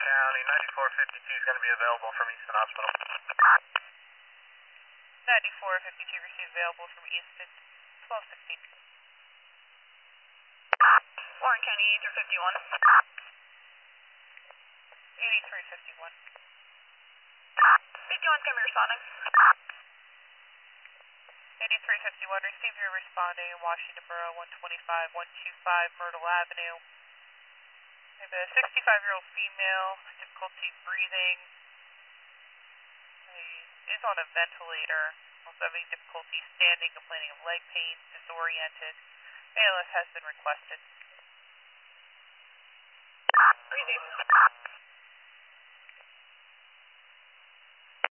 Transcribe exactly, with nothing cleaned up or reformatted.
County, ninety-four fifty-two is going to be available from Easton Hospital. ninety-four fifty-two received available from Easton, twelve sixteen. Warren County, eighty-three fifty-one. eighty-three fifty-one. fifty-one, can be responding. eighty-three fifty-one, receive your responding in Washington Borough, one twenty-five, one twenty-five Myrtle Avenue. We have a sixty-five-year-old female, difficulty breathing. She is on a ventilator, also having difficulty standing, complaining of leg pain, disoriented. A L S has been requested. Receive.